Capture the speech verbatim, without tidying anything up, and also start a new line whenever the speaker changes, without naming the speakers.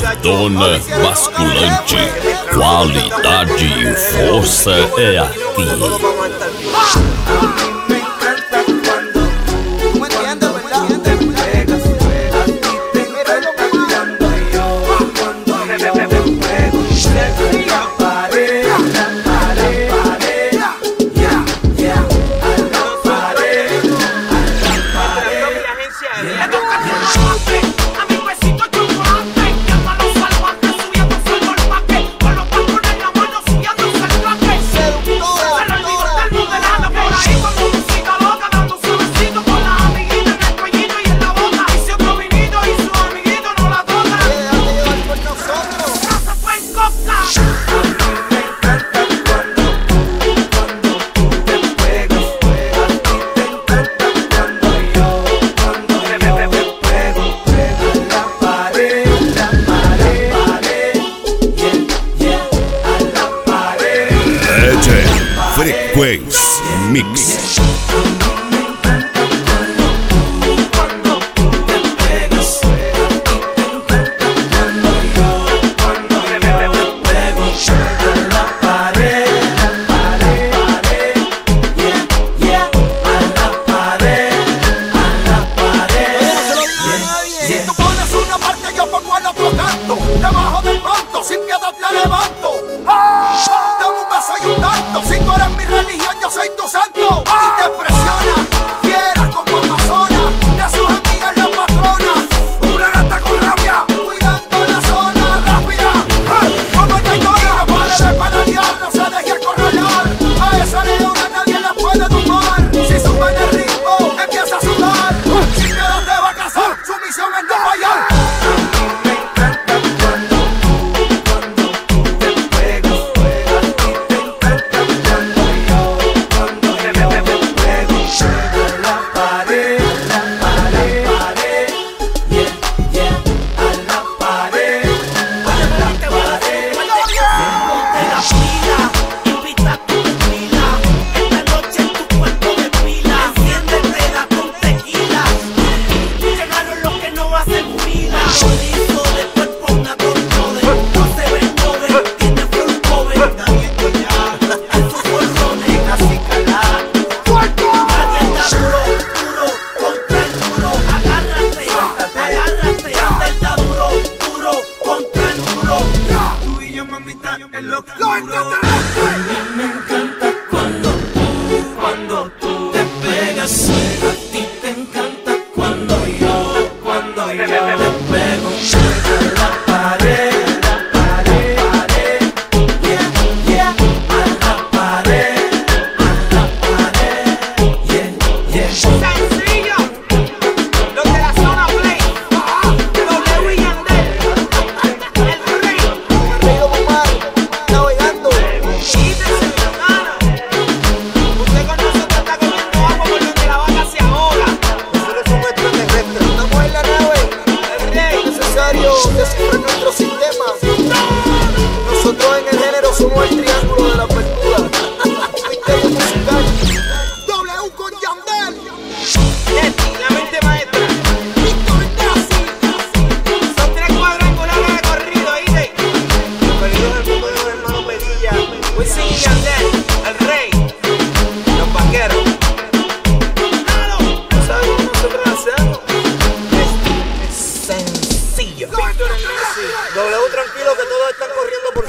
Maratona Basculante, qualidade e força é aqui.
Frequência Mix.
Debajo del manto, sin piedad te levanto. ¡Ah! Dame un beso y un tanto. Si tú eres mi religión, yo soy tu santo. Y te presiona, fiera como amazona. De sus amigas la patrona. Una gata con rabia, cuidando la zona rápida. ¡Hey! Como ella llora, vale de pedalear, no se deje acorralar. A esa leona nadie la puede tomar. Si sube el ritmo, empieza a sudar. Sin piedad te va a casar, su misión es no fallar. Descifrar nuestro sistema. Nosotros en el género somos el triángulo de la apertura. Misterio musical. W con Yandel.
La mente maestra.
Víctor Nazi.
Son tres cuadrangulares de corrido, ¿oíste?
Bienvenidos al mundo de los hermanos Medilla.
Wisin y Yandel, el rey, los vaqueros.
¿No sabes cómo nosotros lo hacemos?
Es sencillo.
W tranquilo que todo está